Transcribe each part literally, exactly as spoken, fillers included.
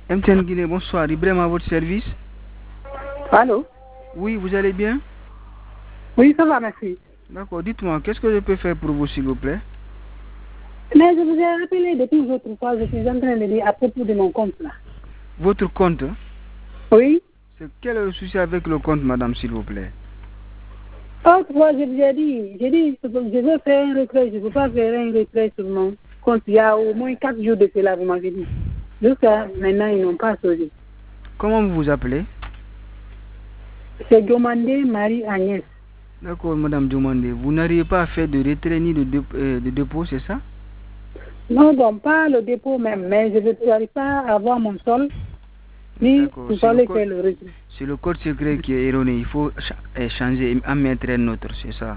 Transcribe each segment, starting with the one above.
M T N Guinée, bonsoir. Ibrahim à votre service. Allô? Oui, vous allez bien? Oui, ça va, merci. D'accord, dites-moi, qu'est-ce que je peux faire pour vous, s'il vous plaît? Mais je vous ai rappelé depuis l'autre fois, je suis en train de dire à propos de mon compte là. Votre compte? Oui? C'est quel est le souci avec le compte, madame, s'il vous plaît? L'autre fois, je vous ai dit, j'ai dit, je veux faire un retrait, je ne veux pas faire un retrait sur mon compte. Il y a au moins quatre jours de cela, vous m'avez dit. Jusqu'à maintenant, ils n'ont pas sauvé. Comment vous vous appelez? C'est Diomandé Marie-Agnès. D'accord, madame Diomandé. Vous n'arrivez pas à faire de retrait ni de, dé euh, de dépôt, c'est ça? Non, bon, pas le dépôt même, mais je n'arrive pas à avoir mon sol. Ni D'accord, il c'est le, faire le retrait. c'est le code secret qui est erroné. Il faut ch changer et en mettre un autre, c'est ça?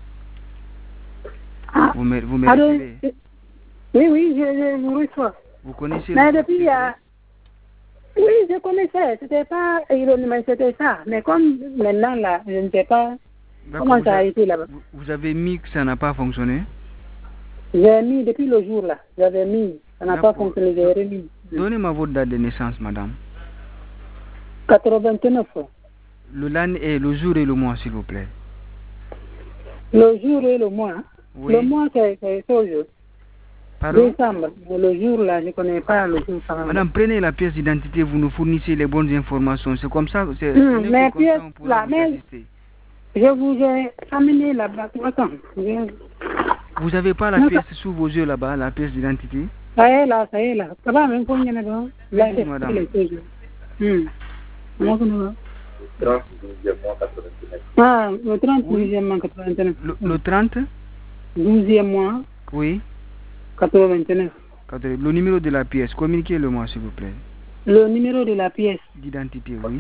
Ah, vous me, vous me alors, recevez? oui, oui, je, je vous reçois. Vous connaissez Mais le code depuis, il y a... Oui, je connaissais, c'était pas ironique, mais c'était ça. Mais comme maintenant, là, je ne sais pas comment ça a été là-bas. Vous, vous avez mis que ça n'a pas fonctionné? J'ai mis depuis le jour là, j'avais mis, ça n'a pas fonctionné, j'ai remis. Donnez-moi votre date de naissance, madame. quatre-vingt-neuf. Le l'année et le jour et le mois, s'il vous plaît. Le jour et le mois. Oui. Le mois, c'est ce jour. Pardon? Décembre. Le jour là, je ne connais pas le jour. Madame, prenez la pièce d'identité, vous nous fournissez les bonnes informations. C'est comme ça, c'est mmh, mais comme ça on pourra là, vous mais assister. Je vous ai amené là-bas. Attends. Vous n'avez pas la non, pièce ça... sous vos yeux là-bas, la pièce d'identité? Ça est là, ça est là. Ça va même pour y en avoir. Merci, madame. Hum. Ah, le trente douzième mois quatre-vingt-neuf. Le, le trente douzième mois. Oui. quatre-vingt-neuf. Le numéro de la pièce, communiquez-le-moi s'il vous plaît. Le numéro de la pièce. D'identité, oui.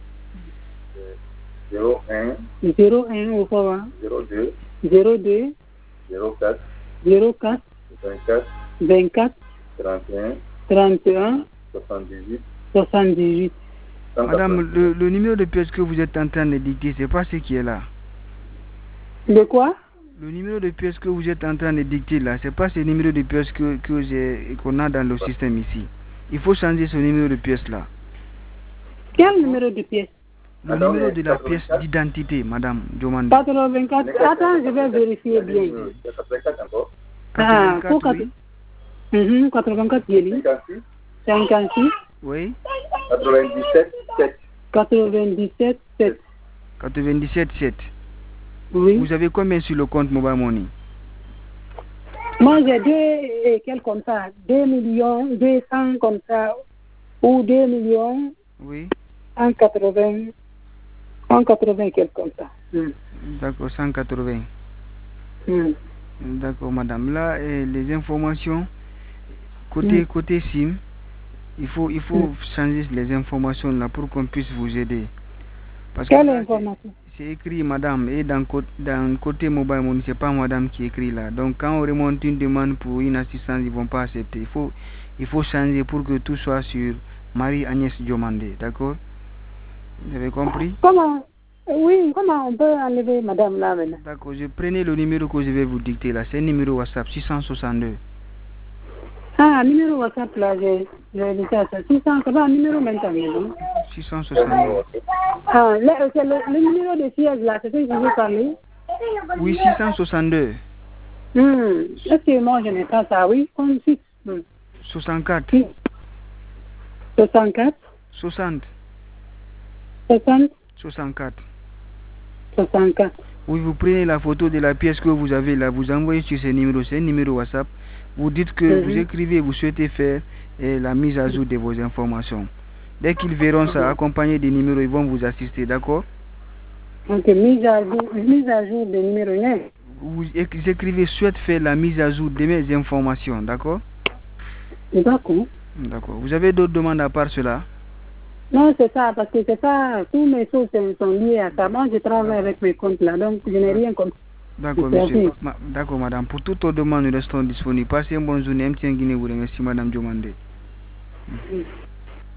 zéro un. zéro un au revoir. zéro deux. zéro deux. zéro quatre. zéro quatre. vingt-quatre. vingt-quatre. trente et un. trente et un. soixante-dix-huit. soixante-dix-huit. Madame, le, le numéro de pièce que vous êtes en train de dicter, c'est pas ce qui est là. De quoi? Le numéro de pièce que vous êtes en train de dicter là, c'est pas ce numéro de pièce que, que j'ai qu'on a dans le système ici. Il faut changer ce numéro de pièce là. Quel numéro de pièce? Le Alors, numéro de la pièce d'identité, madame Diomandé. quatre-vingt-quatre. Attends, je vais vérifier bien. quatre-vingt-quatre encore. Ah, pour quatre... oui. quatre-vingt-quatre, j'ai lu. cinquante-six. Oui. quatre-vingt-dix-sept sept. quatre-vingt-dix-sept sept. quatre-vingt-dix-sept sept. Oui. Vous avez combien sur le compte Mobile Money? Moi, j'ai deux et quelques comme ça. deux millions, deux cents comme ça. Ou deux millions. Oui. cent quatre-vingts. cent quatre-vingts quelques comme ça. Mm. D'accord, cent quatre-vingts. Mm. D'accord, madame. Là, eh, les informations, côté, mm. côté SIM, il faut, il faut mm. changer les informations là pour qu'on puisse vous aider. Parce Quelle que information? c'est écrit madame, et dans, dans côté Mobile Money, c'est pas madame qui écrit là. Donc quand on remonte une demande pour une assistance, ils vont pas accepter. Il faut, il faut changer pour que tout soit sur Marie-Agnès Diomandé, d'accord? Vous avez compris? Comment? Oui, comment on peut enlever madame là maintenant? D'accord, je prenez le numéro que je vais vous dicter là, c'est un numéro WhatsApp six cent soixante-deux. Ah, numéro WhatsApp là, j'ai dit ça, six cents, c'est pas un numéro maintenant. six cent soixante-deux. Ah, c'est le, le numéro de siège là, c'est ce que je veux parler? Oui, six cent soixante-deux. Hmm. Est-ce que moi je n'ai pas ça, oui? Comme six. Hmm. soixante-quatre. soixante-quatre. soixante. soixante. soixante-quatre. soixante-quatre. Oui, vous prenez la photo de la pièce que vous avez là, vous envoyez sur ce numéro, c'est un numéro WhatsApp. Vous dites que mm-hmm. vous écrivez, vous souhaitez faire eh, la mise à jour de vos informations. Dès qu'ils verront ça, accompagné des numéros, ils vont vous assister, d'accord? Ok, mise à jour, mise à jour des numéros. Hein? Vous écrivez, souhaite faire la mise à jour de mes informations, d'accord? D'accord. D'accord. Vous avez d'autres demandes à part cela? Non, c'est ça, parce que c'est pas, tous mes choses sont liées à ça. Moi, je travaille avec mes comptes là, donc je n'ai rien comme ça. D'accord, monsieur. Ma, D'accord, madame. Pour toutes vos demandes, nous restons disponibles. Passez une bonne journée. M T N Guinée vous remercie, madame Diomandé. Mm.